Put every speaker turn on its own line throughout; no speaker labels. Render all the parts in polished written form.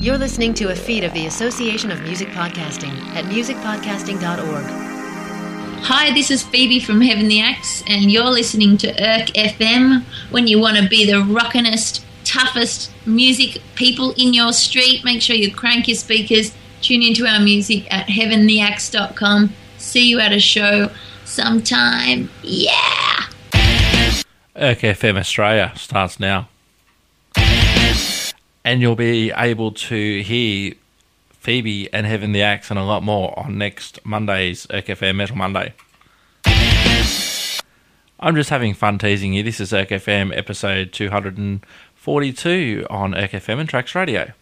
You're listening to a feed of the Association of Music Podcasting at musicpodcasting.org.
Hi, this is Phoebe from Heaven the Axe, and you're listening to Irk FM. When you want to be the rockinest, toughest music people in your street, make sure you crank your speakers, tune into our music at heaventheaxe.com. See you at a show sometime. Yeah!
Irk FM Australia starts now. And you'll be able to hear Phoebe and Heaven the Axe and a lot more on next Monday's Irk FM Metal Monday. I'm just having fun teasing you. This is Irk FM episode 242 on Irk FM and Trax Radio.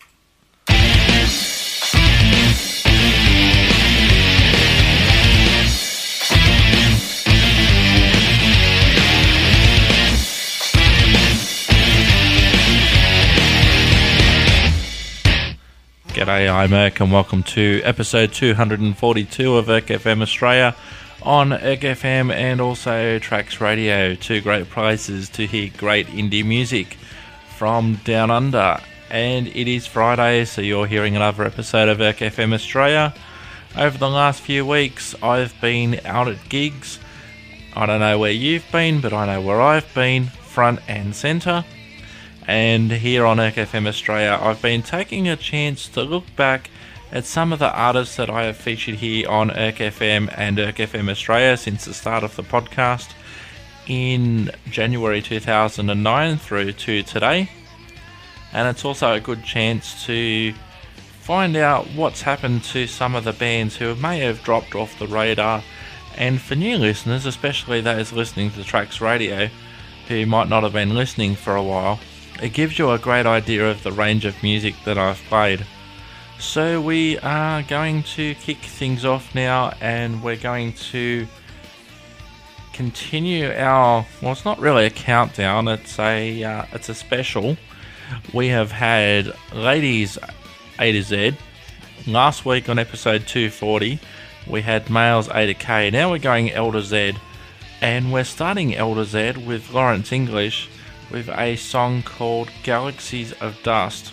G'day, I'm Irk and welcome to episode 242 of Irk FM Australia on Irk FM and also Trax Radio, two great places to hear great indie music from down under. And it is Friday, so you're hearing another episode of Irk FM Australia. Over the last few weeks, I've been out at gigs. I don't know where you've been, but I know where I've been, front and centre. And here on Irk FM Australia, I've been taking a chance to look back at some of the artists that I have featured here on Irk FM and Irk FM Australia since the start of the podcast in January 2009 through to today. And it's also a good chance to find out what's happened to some of the bands who may have dropped off the radar. And for new listeners, especially those listening to Trax Radio who might not have been listening for a while, it gives you a great idea of the range of music that I've played. So we are going to kick things off now, and we're going to continue our, well, it's not really a countdown, it's a special. We have had Ladies A to Z. Last week on episode 240, we had Males A to K. Now we're going L to Z, and we're starting L to Z with Lawrence English, with a song called Galaxies of Dust.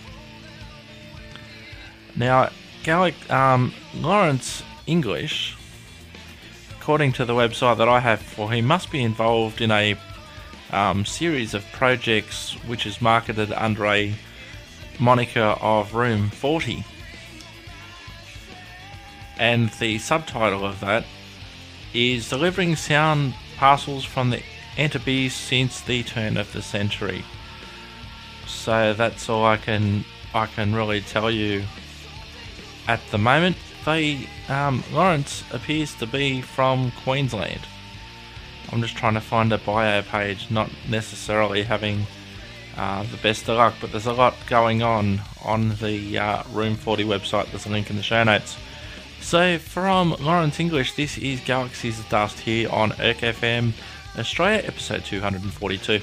Now, Lawrence English, according to the website that I have for him, must be involved in a series of projects which is marketed under a moniker of Room 40. And the subtitle of that is Delivering Sound Parcels from the Enterprise since the turn of the century. So that's all I can really tell you at the moment. Lawrence appears to be from Queensland. I'm just trying to find a bio page, not necessarily having the best of luck, but there's a lot going on the Room 40 website. There's a link in the show notes. So from Lawrence English, this is Galaxies of Dust here on Irk FM Australia, episode 242.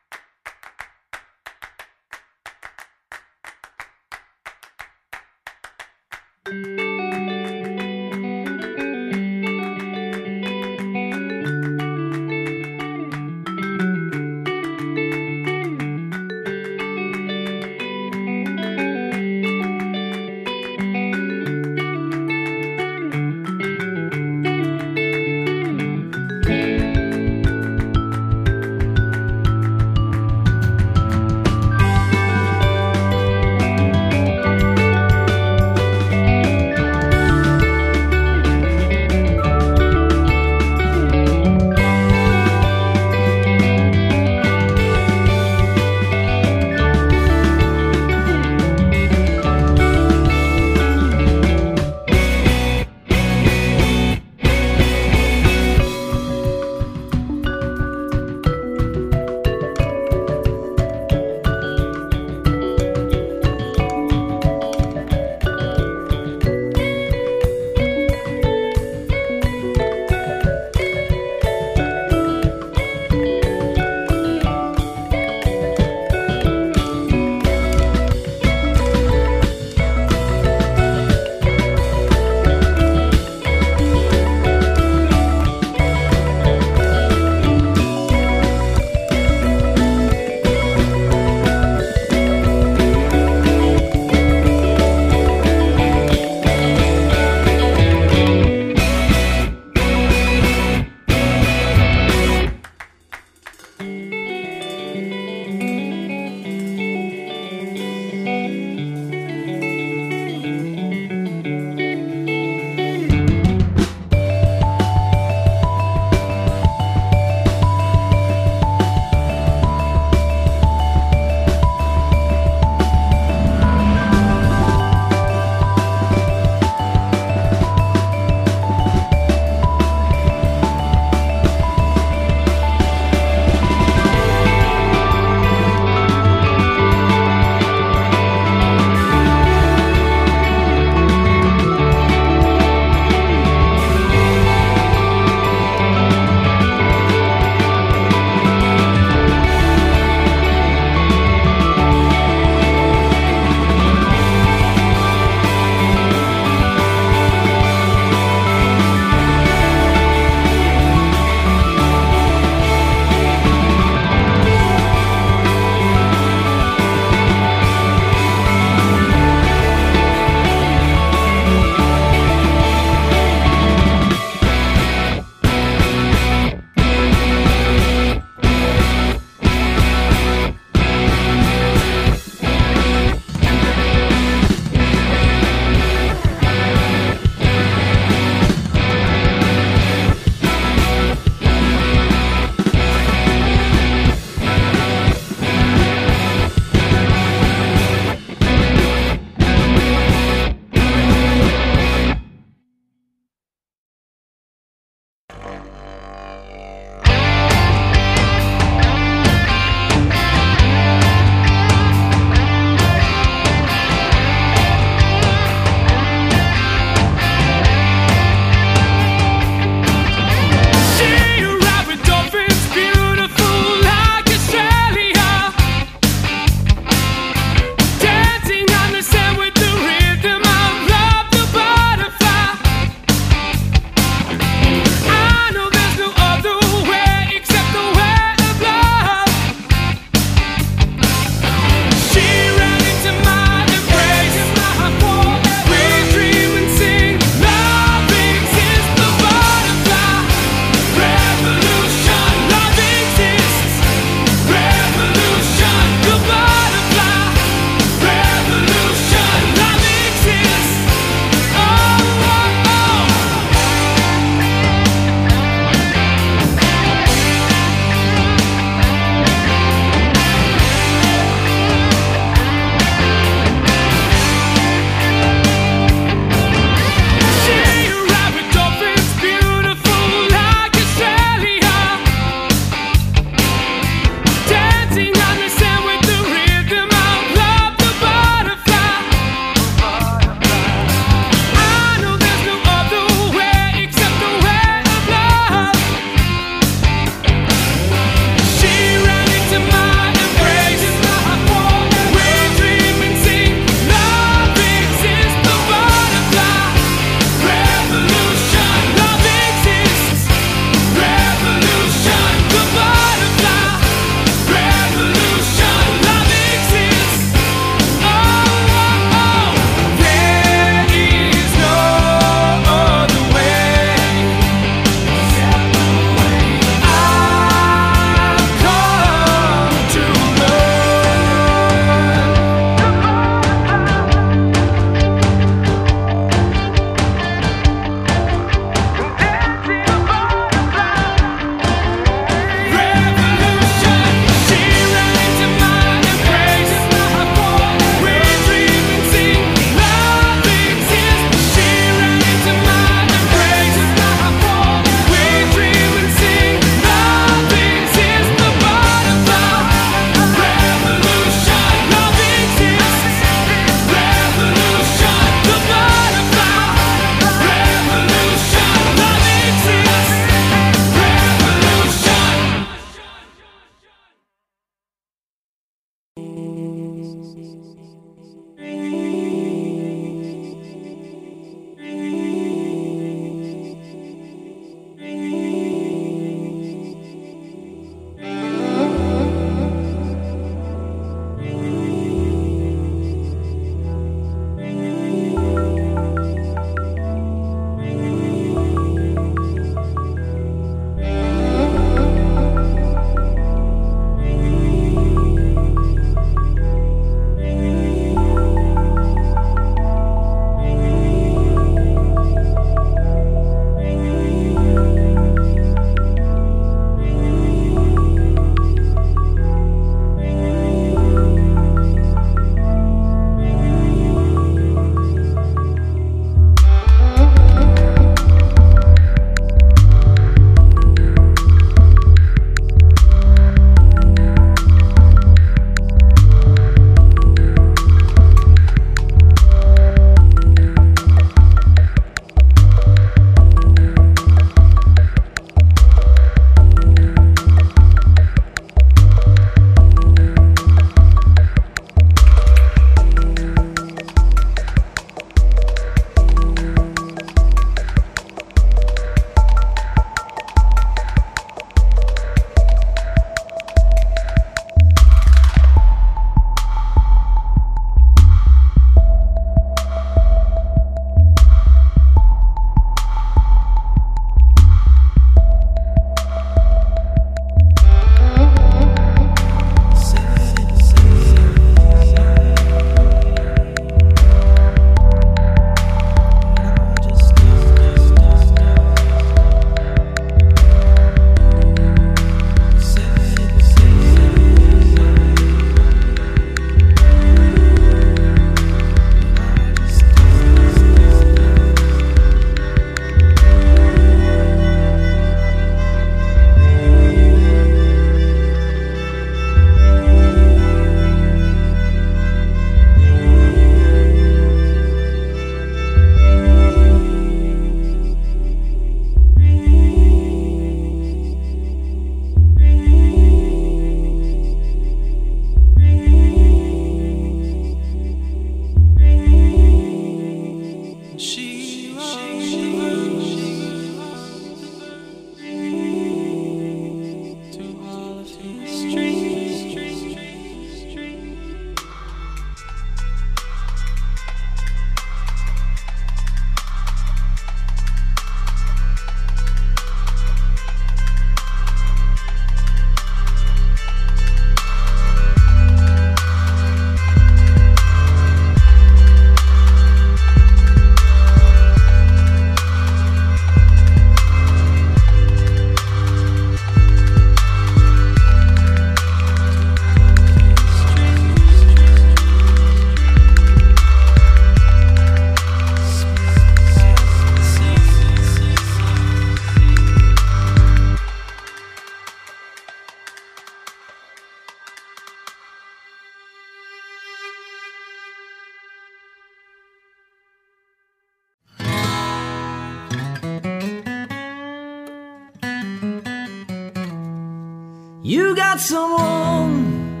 You got someone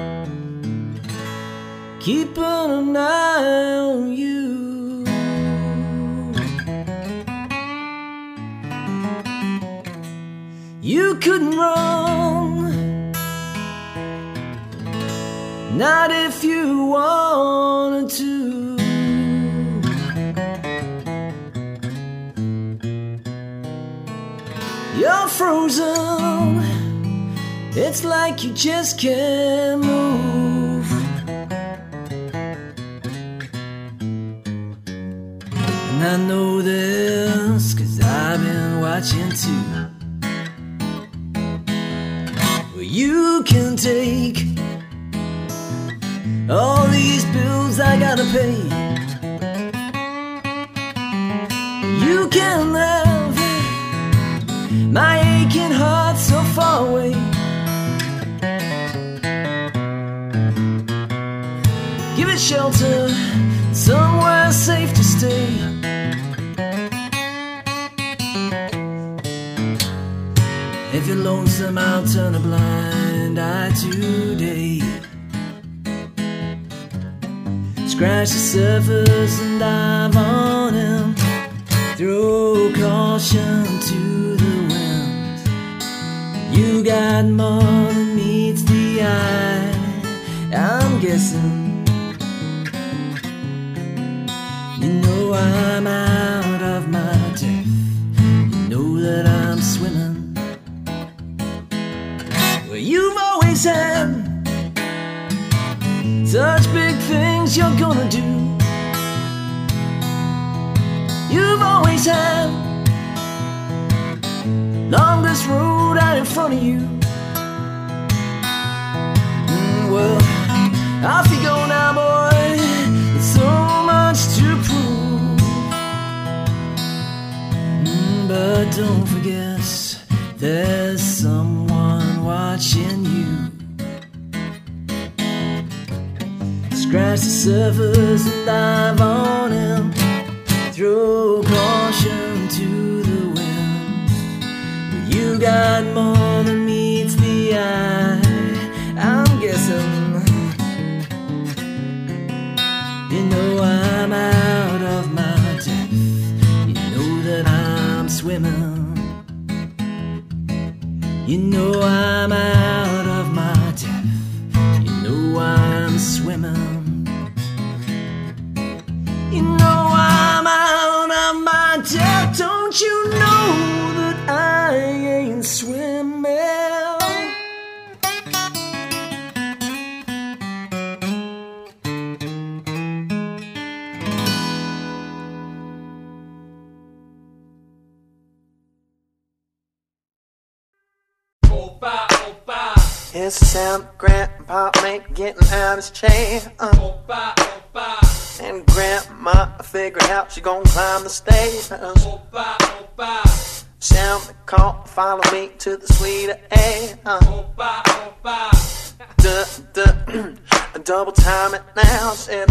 keeping an eye on you. You couldn't run, not if you wanted to. You're frozen, it's like you just can't move. And I know this 'cause I've been watching too. Well, you can take all these bills I gotta pay. You can have my aching heart so far away. Give it shelter, somewhere safe to stay. If you're lonesome, I'll turn a blind eye today. Scratch the surface and dive on him. Throw caution to the wind. You got more than meets the eye, I'm guessing. You know I'm out of my depth. You know that I'm swimming. Well, you've always had such big things you're gonna do. You've always had longest road out in front of you. Well, off you go now, boy. It's so much to prove. But don't forget, there's someone watching you. Scratch the surface and dive on him. Throw caution to the wind. But you got more than meets the eye, I'm guessing. You know I'm out of my depth. You know that I'm swimming. You know I'm out of my depth. You know I'm swimming. You know I'm out of my depth. Don't you know that I ain't swimming?
It's the sound of Grandpa mate getting out his chair. And Grandma figured out she gon' climb the stairs. Sound the call, follow me to the sweeter air. Double time it now, said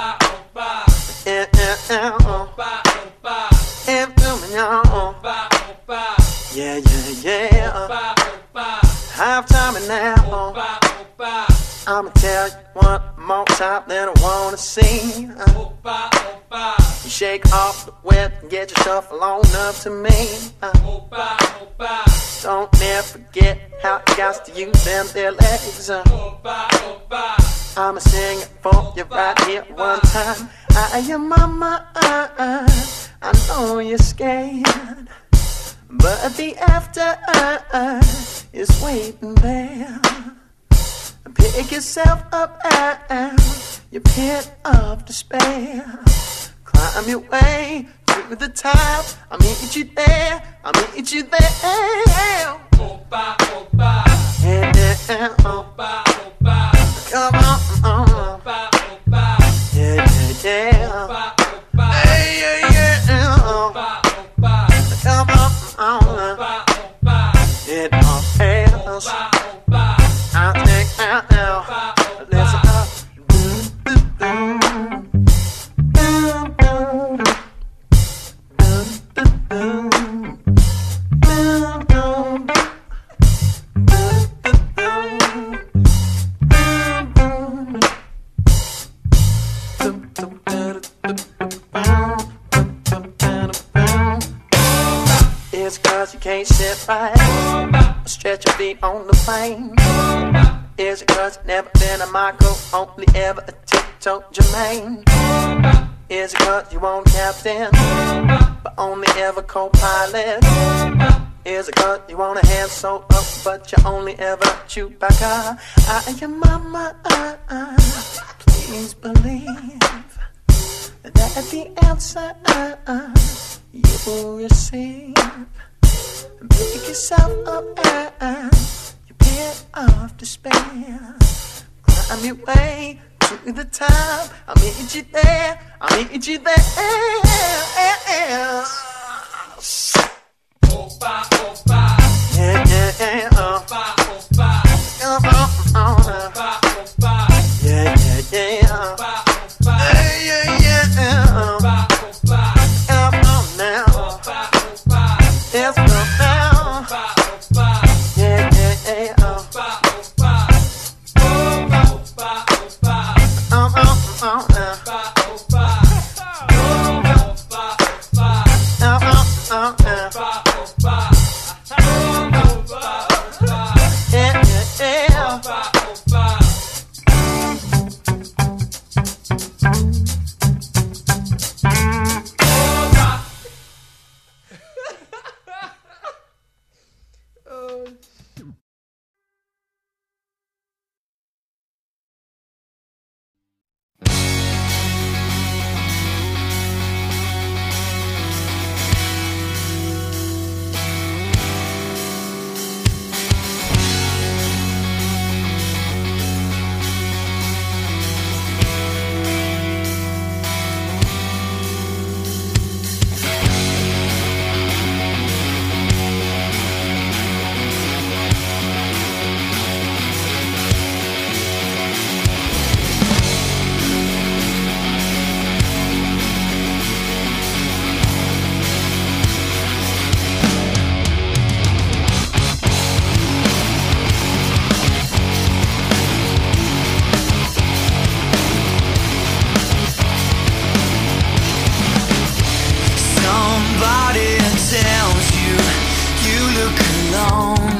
yeah, yeah, yeah. Half time it now. I'ma tell you one more time that I wanna see. You shake off the wet and get yourself alone up to me. Don't never forget how you got to use them their legs. I'ma sing it for you right here one time. I am mama, I know you're scared, but the after is waiting there. Pick yourself up out your pit of despair. Climb your way to the top. I'll meet you there. I'll meet you there. Opa, opa. Yeah, yeah, opa, opa. Come on, opa, opa. Yeah, yeah, yeah. Opa, opa. Hey, yeah, yeah, opa, opa. Come on, opa, opa. It all fails. I think out now. Listen up. ain't on the plane? Is it 'cause you never been a Michael, only ever a tiptoe Jermaine? Is it 'cause you want captain, but only ever co-pilot? Is it 'cause you want a hand so up, but you only ever Chewbacca? I am mama, please believe that the answer you will receive. Pick yourself up and you pit of despair. Climb your way to the top. I'll meet you there. I'll meet you there.
Opa, opa.
Yeah, yeah, yeah.
Opa, opa. Opa, opa.
Yeah, yeah, yeah.
Opa, opa.
Yeah, yeah, yeah.
Opa, opa.
Come on now.
Opa, opa.
Let's go now.
Opa, opa.
Yeah, yeah, yeah.
Opa, opa. Opa, opa, opa.
Now.
Opa, opa. Opa, opa, opa.
Now.
Opa, opa. Opa, opa.
Yeah, yeah, yeah.
Opa, opa.
Somebody tells you you look alone.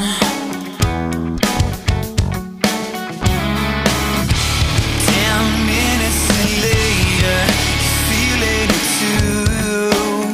10 minutes later, you feel it too.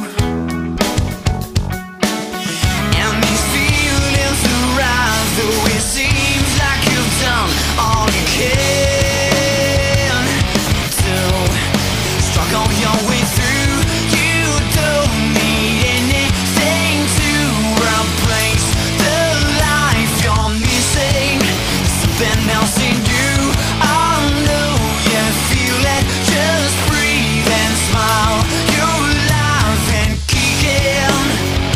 And these feelings arise, though it seems like you've done all you can do. Struck on your way through. You don't need anything to replace the life you're missing. Something else in you, I know you feel it. Just breathe and smile. You're alive and kicking.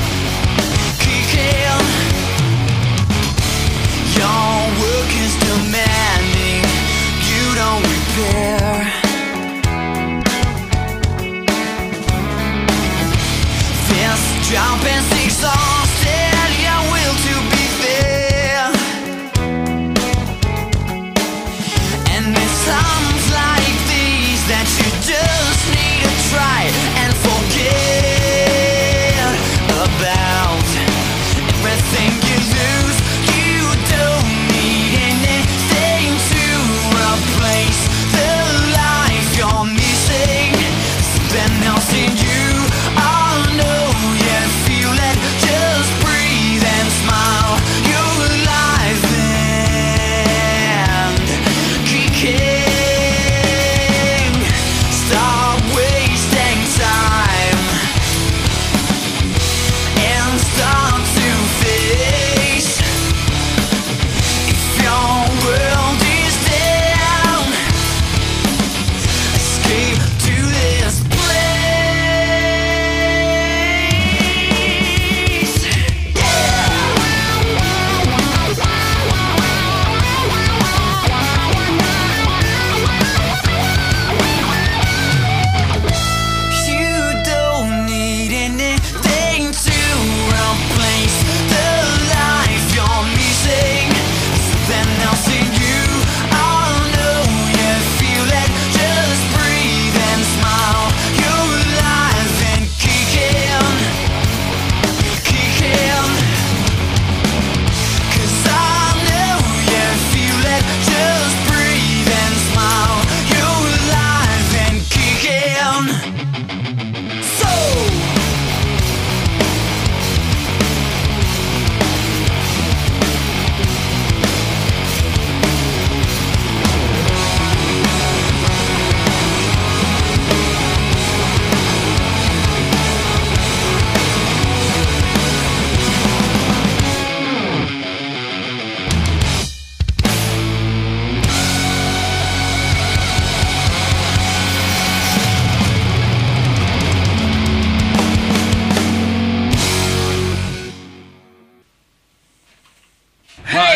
Your work is demanding. You don't repair. This job is exhausted, your will to be fair. And it's times like these that you just need to try and forget about everything you lose. You don't need anything to replace the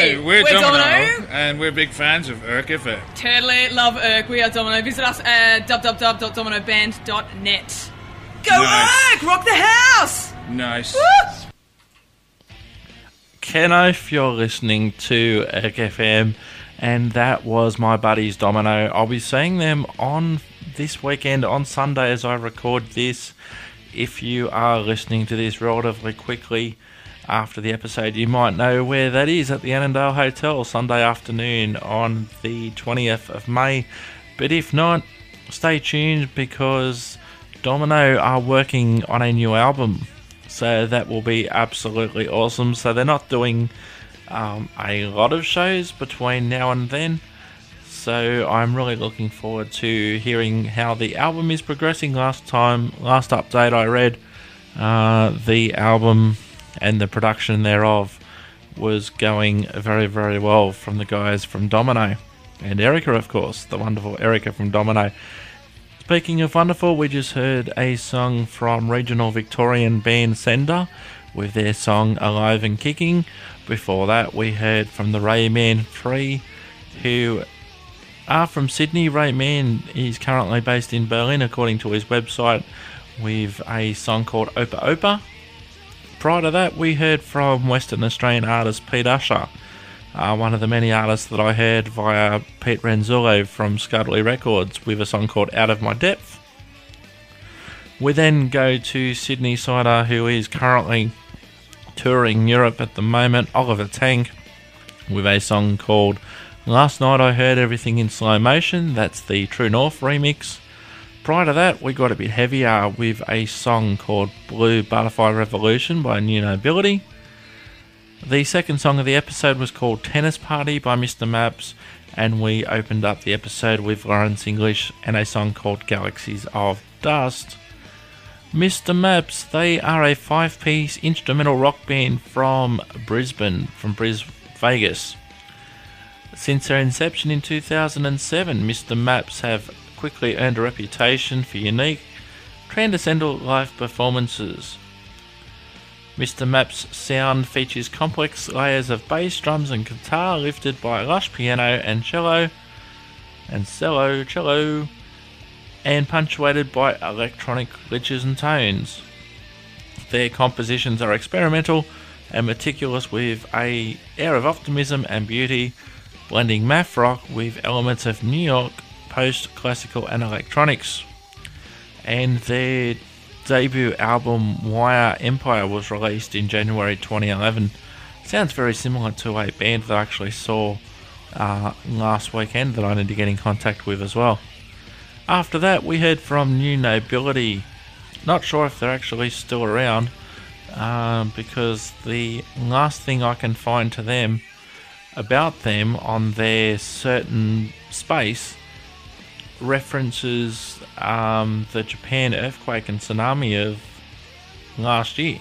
Hey, we're Domino,
Domino.
and we're big fans of Irk FM.
Totally love Irk. We are Domino. Visit us at www.dominoband.net. Go
Nice.
Irk! Rock the house!
Nice.
Kenof, you're listening to Irk FM, and that was my buddies Domino. I'll be seeing them on this weekend on Sunday as I record this. If you are listening to this relatively quickly after the episode, you might know where that is, at the Annandale Hotel, Sunday afternoon on the 20th of May. But if not, stay tuned because Domino are working on a new album. So that will be absolutely awesome. So they're not doing a lot of shows between now and then. So I'm really looking forward to hearing how the album is progressing. Last update I read, the album and the production thereof was going very, very well from the guys from Domino. And Erica, of course, the wonderful Erica from Domino. Speaking of wonderful, we just heard a song from regional Victorian band Sender with their song Alive and Kicking. Before that, we heard from the Rayman 3, who are from Sydney. Rayman is currently based in Berlin, according to his website, with a song called Opa Opa. Prior to that, we heard from Western Australian artist Pete Usher, one of the many artists that I heard via Pete Renzullo from Scuddly Records, with a song called Out of My Depth. We then go to Sydney Sider, who is currently touring Europe at the moment, Oliver Tank, with a song called Last Night I Heard Everything in Slow Motion. That's the True North remix. Prior to that, we got a bit heavier with a song called Blue Butterfly Revolution by New Nobility. The second song of the episode was called Tennis Party by Mr. Maps, and we opened up the episode with Lawrence English and a song called Galaxies of Dust. Mr. Maps, they are a 5-piece instrumental rock band from Brisbane, from Vegas. Since their inception in 2007, Mr. Maps have quickly earned a reputation for unique, transcendental live performances. Mr. Maps' sound features complex layers of bass, drums and guitar lifted by lush piano and cello, and punctuated by electronic glitches and tones. Their compositions are experimental and meticulous, with an air of optimism and beauty, blending math rock with elements of New York post-classical and electronics. And their debut album Wire Empire was released in January 2011. Sounds very similar to a band that I actually saw last weekend that I need to get in contact with as well. After that, we heard from New Nobility. Not sure if they're actually still around, because the last thing I can find to them about them on their certain space references the Japan earthquake and tsunami of last year.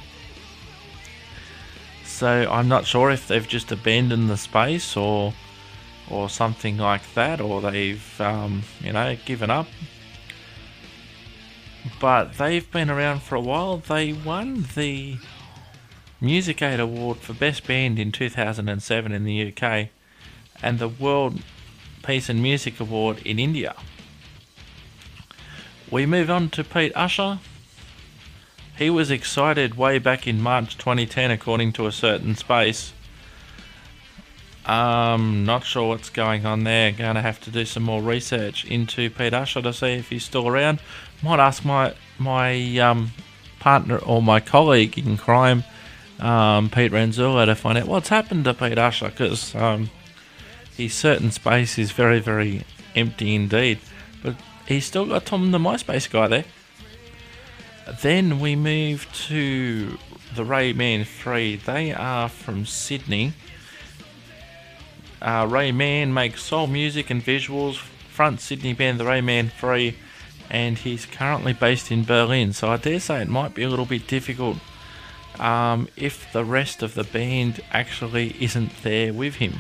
So I'm not sure if they've just abandoned the space or something like that, or they've given up. But they've been around for a while. They won the Music Aid Award for Best Band in 2007 in the UK, and the World Peace and Music Award in India. We move on to Pete Usher. He was excited way back in March 2010, according to a certain space. Not sure what's going on there. Going to have to do some more research into Pete Usher to see if he's still around. Might ask my partner or my colleague in crime, Pete Renzullo, to find out what's happened to Pete Usher, because his certain space is very, very empty indeed. But he's still got Tom the MySpace guy there. Then we move to the Rayman 3. They are from Sydney. Rayman makes soul music and visuals. Front Sydney band, the Rayman 3, and he's currently based in Berlin. So I dare say it might be a little bit difficult if the rest of the band actually isn't there with him.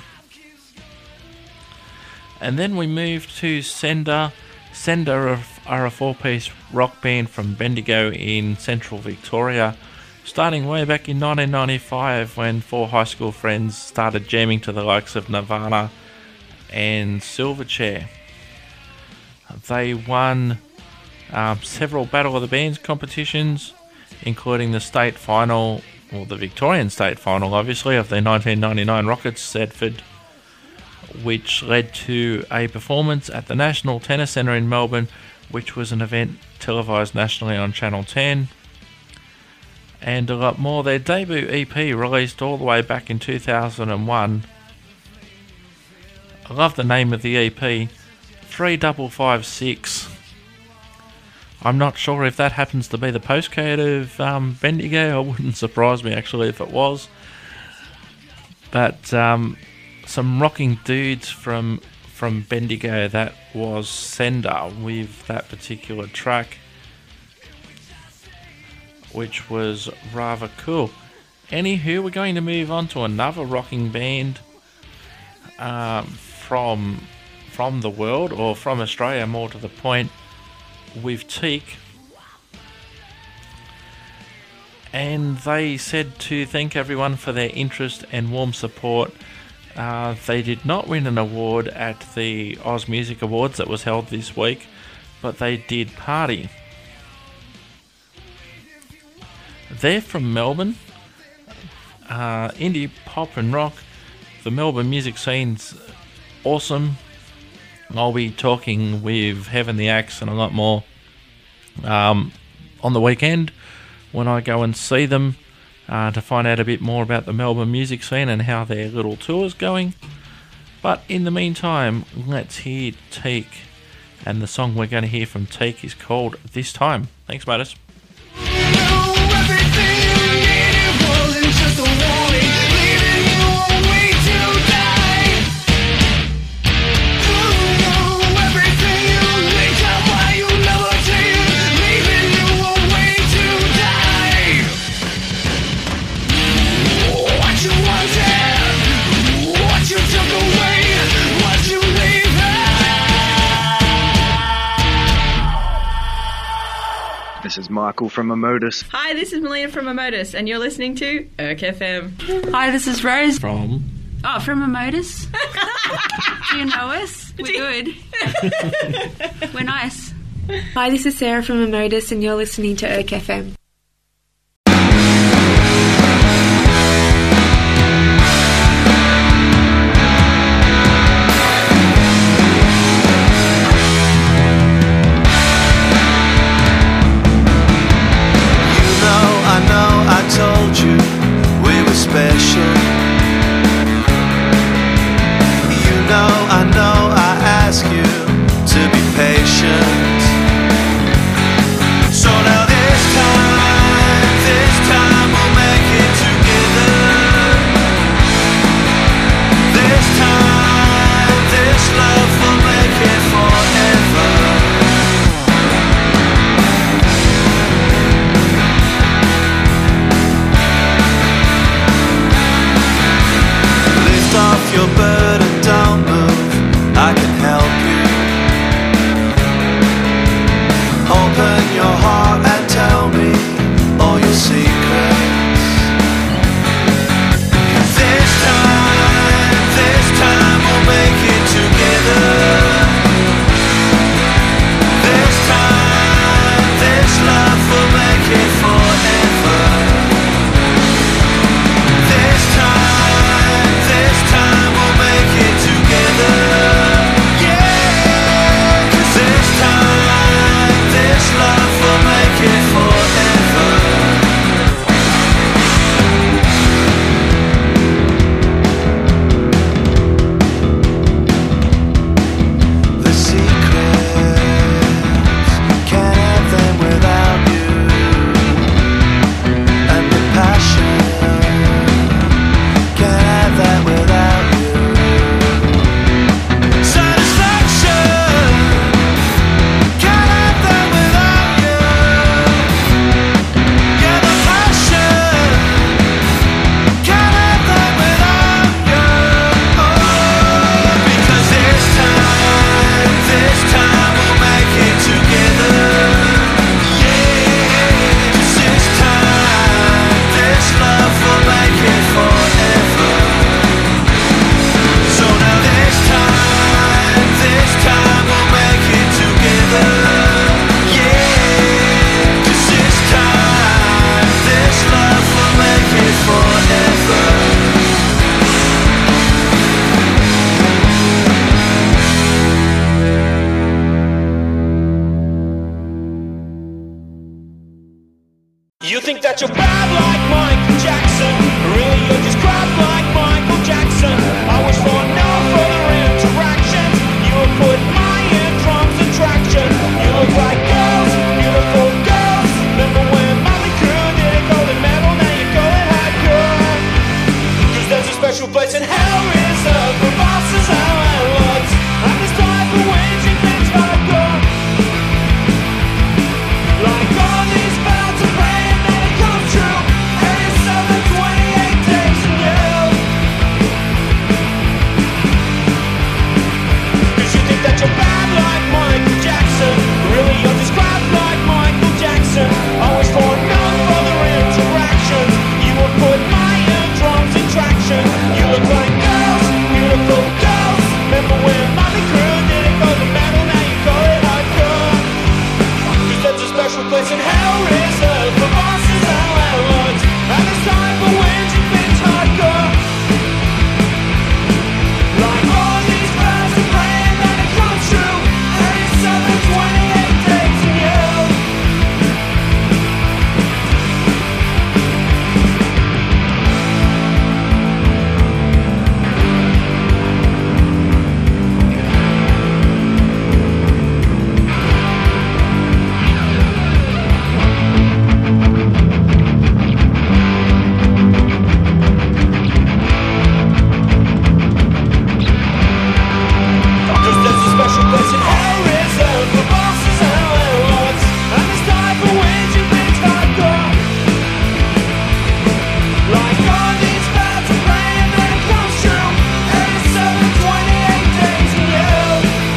And then we move to Sender. Sender are a 4-piece rock band from Bendigo in central Victoria, starting way back in 1995 when four high school friends started jamming to the likes of Nirvana and Silverchair. They won several Battle of the Bands competitions, including the state final, or the Victorian state final, obviously, of the 1999 Rockets Sedford, which led to a performance at the National Tennis Centre in Melbourne, which was an event televised nationally on Channel 10. And a lot more. Their debut EP, released all the way back in 2001. I love the name of the EP, 3556. I'm not sure if that happens to be the postcode of Bendigo. It wouldn't surprise me, actually, if it was. But some rocking dudes from Bendigo, that was Sender with that particular track, which was rather cool. Anywho, we're going to move on to another rocking band from the world, or from Australia more to the point, with Teak. And they said to thank everyone for their interest and warm support. They did not win an award at the Oz Music Awards that was held this week, but they did party. They're from Melbourne. Indie pop and rock. The Melbourne music scene's awesome. I'll be talking with Heaven the Axe and a lot more on the weekend when I go and see them to find out a bit more about the Melbourne music scene and how their little tour's going. But in the meantime, let's hear Teak. And the song we're going to hear from Teak is called This Time. Thanks, Mattis.
This is Michael from Emotus.
Hi, this is Melina from Emotus, and you're listening to Erk FM.
Hi, this is Rose.
From
Emotus. Do you know us? We're good. We're nice.
Hi, this is Sarah from Emotus, and you're listening to Erk FM.
Told you we were special. I know I ask you to be patient. So now this time
You think that you're bad like Michael Jackson. Really, you're just crap like Michael Jackson. I wish for no further interactions. You would put my eardrums in traction. You look like girls, beautiful girls. Remember when Mommy Crew did it golden medal? Now you're going hardcore. Cause there's a special place in hell reserved for bosses and landlords. And this time for waging things hardcore. Like all these vows of praying that it comes true. 87, 28 days in hell. Cause you think that you're bad like Michael Jackson. Really, you're just crap like Michael Jackson. Always for no further interactions. You would put my eardrums in traction. You look like girls, beautiful girls. Remember when Mommy Crew did it for the medal? Now you call it hardcore. Cause there's a special place in hell reserved for bosses and landlords. And it's time for waging things hardcore. Like all these vows of praying that it comes true. 87, 28 days in hell. Cause there's a special place in hell reserved for bosses and landlords. And it's time for waging things hardcore. Like all these vows of praying that it comes true. 87, 28 days in hell.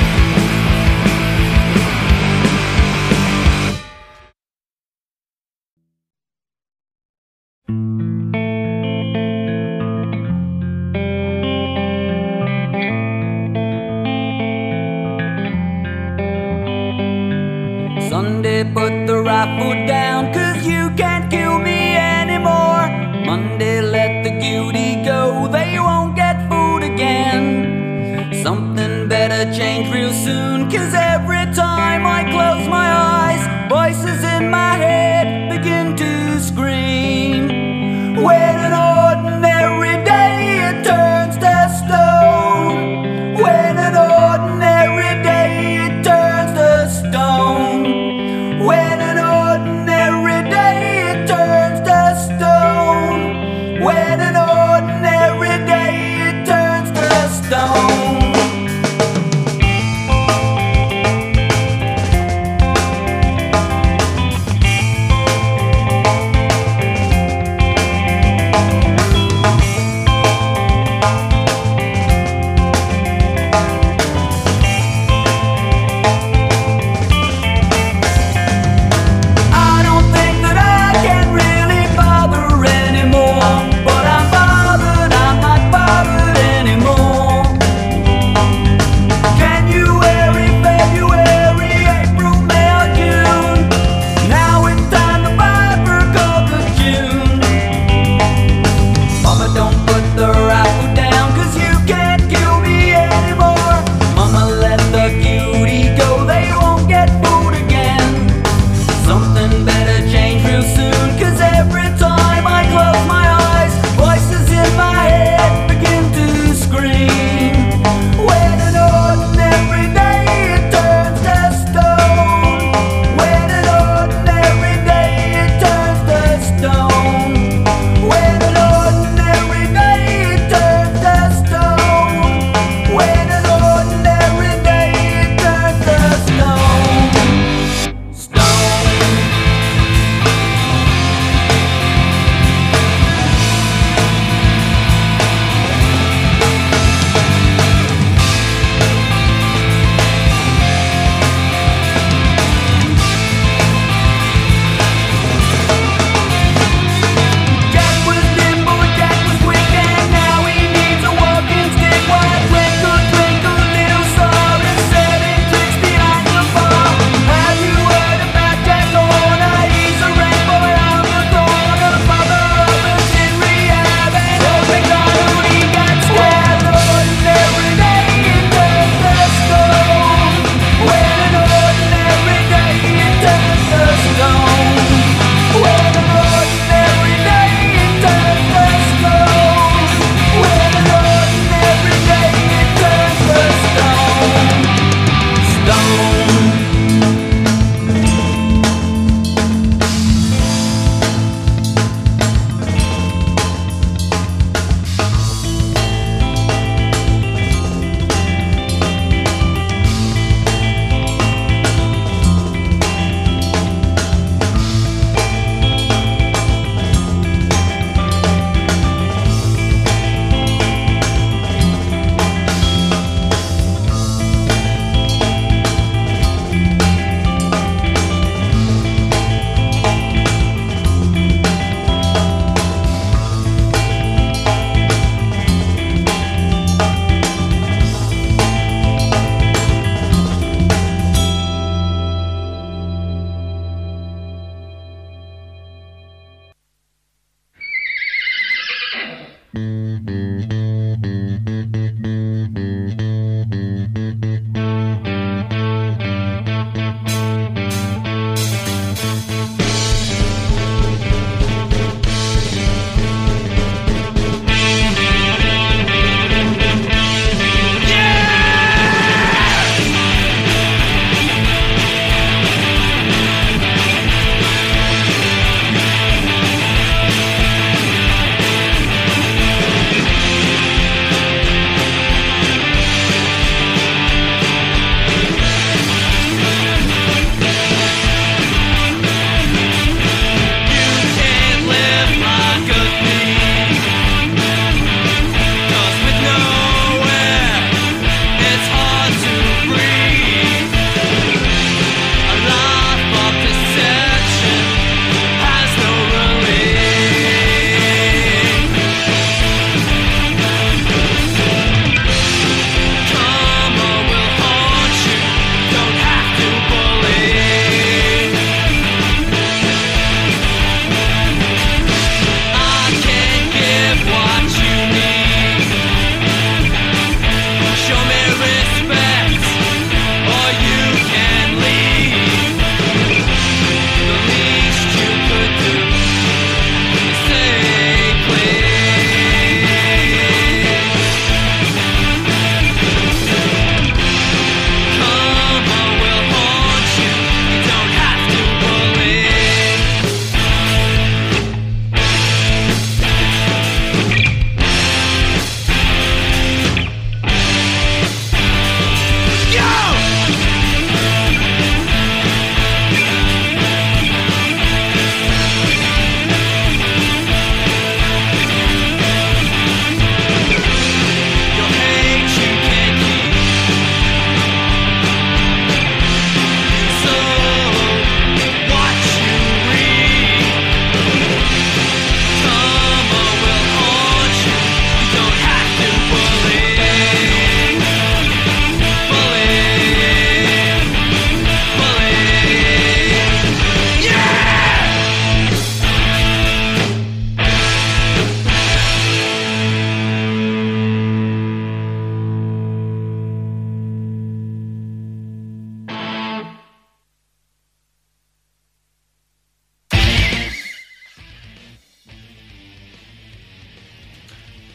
Sunday, put the right foot down, 'cause you can't kill me anymore. Monday, let the guilty go, they won't get food again. Something better change real soon, 'cause every time I close my eyes, voices in my head begin to scream. When an ordinary day it turns to stone. When an ordinary day it turns to stone. When an ordinary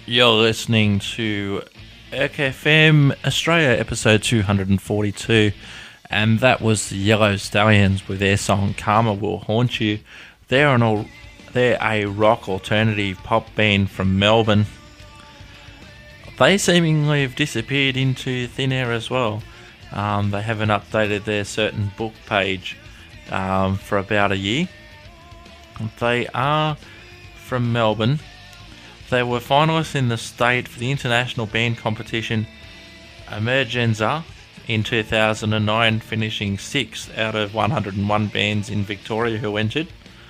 You're listening to FM Australia, episode 242, and that was the Yellow Stallions with their song Karma Will Haunt You. They're a rock alternative pop band from Melbourne. They seemingly have disappeared into thin air as well. They haven't updated their certain book page for about a year. They are from Melbourne. They were finalists in the state for the international band competition Emergenza in 2009, finishing 6th out of 101 bands in Victoria who entered.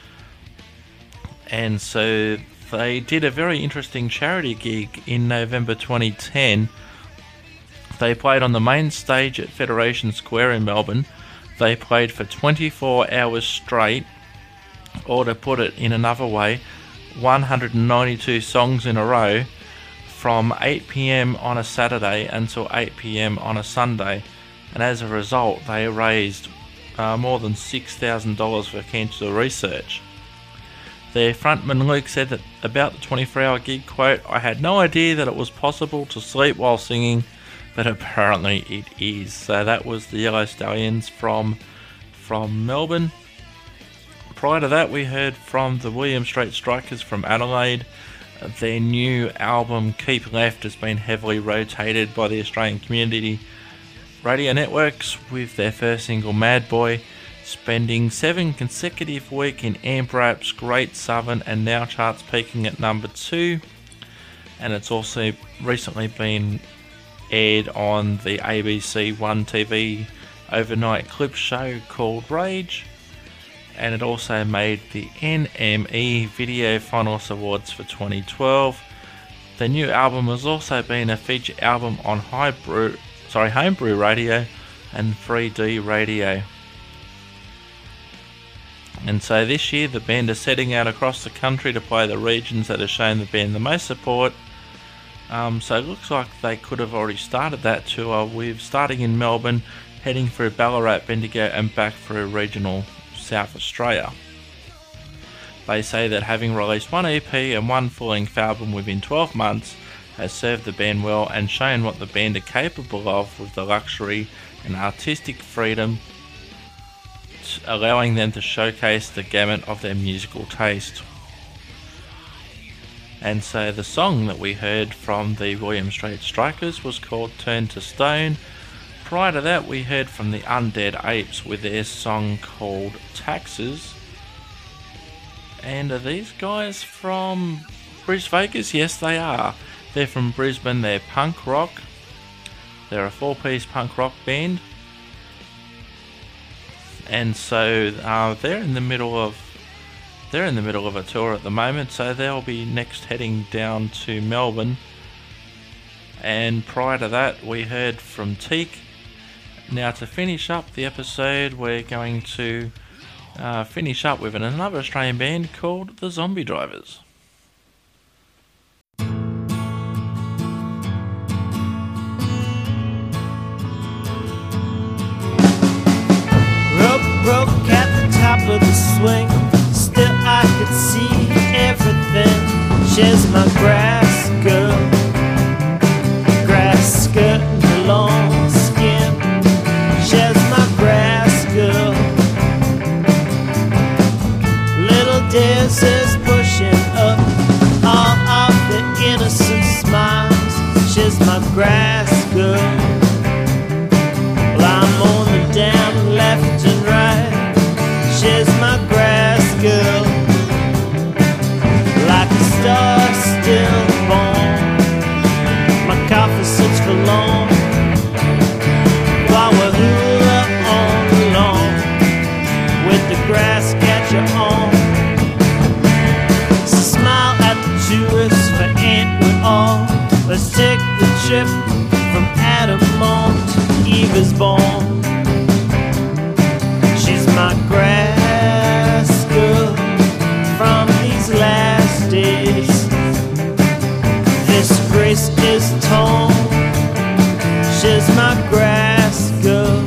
And so they did a very interesting charity gig in November 2010. They played on the main stage at Federation Square in Melbourne. They played for 24 hours straight, or to put it in another way, 192 songs in a row from 8 p.m. on a Saturday until 8 p.m. on a Sunday. And as a result, they raised more than $6,000 for cancer research. Their frontman Luke said that about the 24-hour gig, quote, "I had no idea that it was possible to sleep while singing, but apparently it is." So that was the Yellow Stallions from Melbourne. Prior to that, we heard from the William Street Strikers from Adelaide. Their new album, Keep Left, has been heavily rotated by the Australian community radio networks, with their first single, Mad Boy, spending 7 consecutive weeks in AMP-Rap's Great Southern and Now charts, peaking at number 2. And it's also recently been aired on the ABC One TV overnight clip show called Rage. And it also made the NME Video Finalist Awards for 2012. The new album has also been a feature album on Homebrew Radio and 3D Radio. And so this year the band is setting out across the country to play the regions that have shown the band the most support. So it looks like they could have already started that tour, with starting in Melbourne, heading through Ballarat, Bendigo and back through regional South Australia. They say that having released 1 EP and 1 full-length album within 12 months has served the band well and shown what the band are capable of, with the luxury and artistic freedom, allowing them to showcase the gamut of their musical taste. And so the song that we heard from the William Street Strikers was called Turn to Stone. Prior to that, we heard from the Undead Apes with their song called Taxes. And are these guys from Brisbane? Vegas? Yes, they are. They're from Brisbane. They're punk rock. They're a 4-piece punk rock band. And so they're in the middle of a tour at the moment. So they'll be next heading down to Melbourne. And prior to that, we heard from Teak. Now, to finish up the episode, we're going to finish up with another Australian band called the Zombie Drivers.
Broke at the top of the swing, still I could see everything. She's my grass girl, grass skirt and long skin. She's my grass girl. Little daisies pushing up all of the innocent smiles. She's my grass girl. Well, I'm on the down left and right. She's my grass girl. Like a star still born, my coffee sits for long, while we're hula on the lawn, with the grass catcher on. So smile at the Jewess for ain't we all. Let's take the trip from Adam on to Eve is born. She's my grass girl from these last days. This grace is torn. She's my grass girl.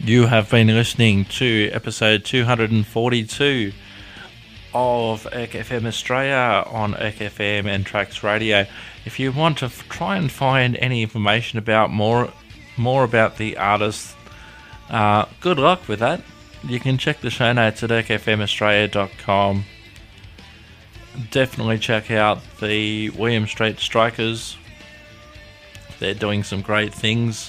You have been listening to episode 242 of ERC-FM Australia on ERC-FM and Trax Radio. If you want to try and find any information about more about the artists, good luck with that. You can check the show notes at ercfmaustralia.com. Definitely check out the William Street Strikers. They're doing some great things,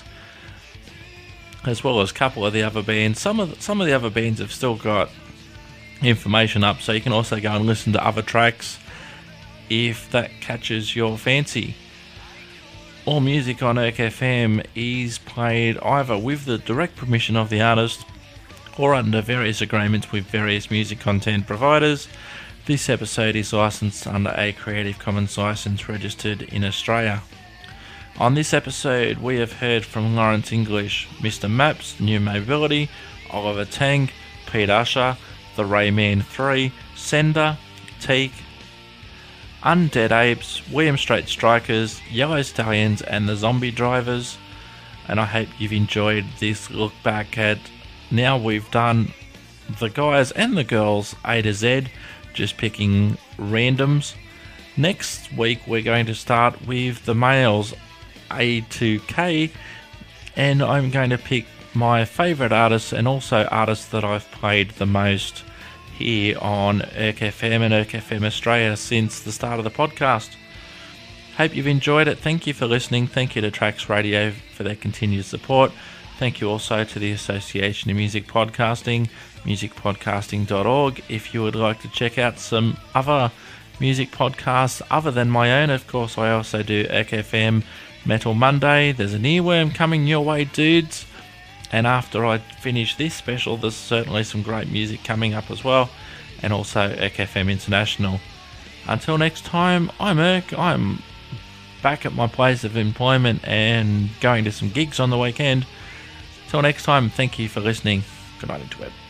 as well as a couple of the other bands. Some of the other bands have still got information up, so you can also go and listen to other tracks if that catches your fancy. All music on ERC-FM is played either with the direct permission of the artist or under various agreements with various music content providers. This episode is licensed under a Creative Commons license registered in Australia. On this episode, we have heard from Lawrence English, Mr. Maps, New Mobility, Oliver Tang, Pete Usher, The Rayman 3, Sender, Teak, Undead Apes, William Street Strikers, Yellow Stallions and the Zombie Drivers. And I hope you've enjoyed this look back at, now we've done the guys and the girls A to Z, just picking randoms. Next week we're going to start with the males A to K, and I'm going to pick my favourite artists and also artists that I've played the most here on ERC-FM and ERC-FM Australia since the start of the podcast. Hope you've enjoyed it. Thank you for listening. Thank you to Trax Radio for their continued support. Thank you also to the Association of Music Podcasting, musicpodcasting.org. If you would like to check out some other music podcasts other than my own, of course, I also do ERC-FM Metal Monday. There's an earworm coming your way, dudes. And after I finish this special, there's certainly some great music coming up as well. And also ERC-FM International. Until next time, I'm Erk. I'm back at my place of employment and going to some gigs on the weekend. Till next time, thank you for listening. Good night, Interweb.